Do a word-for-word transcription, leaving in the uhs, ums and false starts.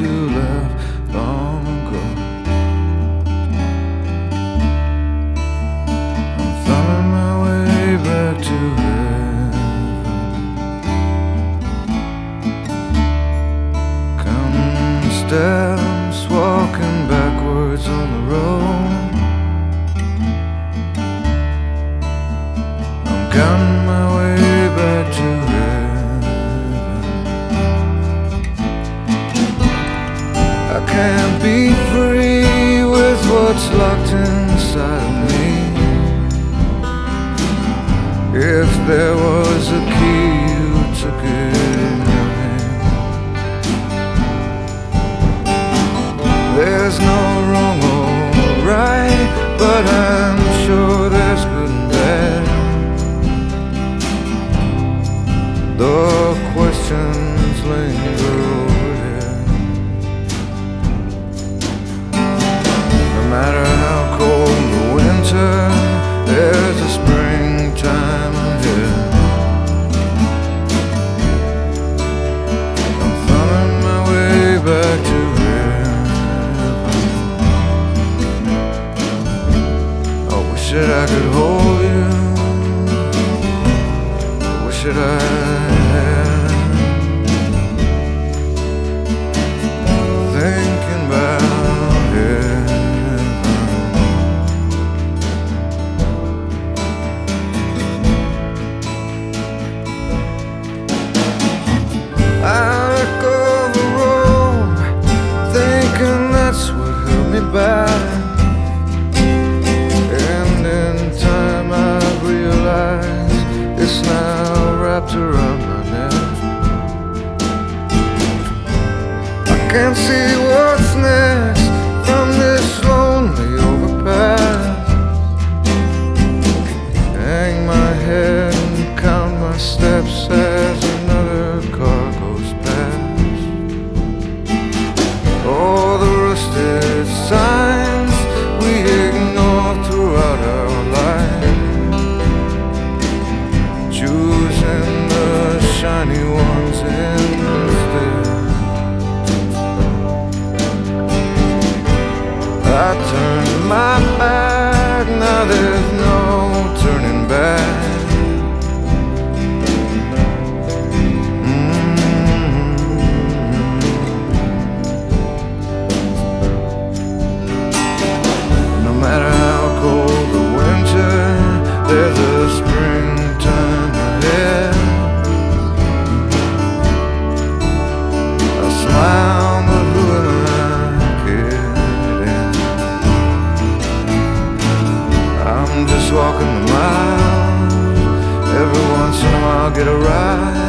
you left long ago. I'm thumbing my way back to heaven, counting steps, walking backwards on the road. I'm counting my way back to heaven. I can't be free with what's locked inside of me. If there was a key, you took it in your hand. There's no wrong or right, but I'm sure there's good and bad. The questions linger over here. No matter how cold the winter, there's a springtime here. I'm thumbing my way back to heaven. I wish that I could hold you. I wish that I thinking about heaven. I let go of the road, thinking that's what held me back. And in time I've realized it's now wrapped around my neck. I can't see what's next from this lonely overpass. Hang my head and count my steps as another car goes past. All the rusted signs we ignore throughout our life, choosing the shiny ones instead. I turned my back, now there's no turning back. Mm-hmm. No matter how cold the winter, there's a springtime ahead. I smile, but who am I kidding? I'm just walking the mile. Every once in a while get a ride.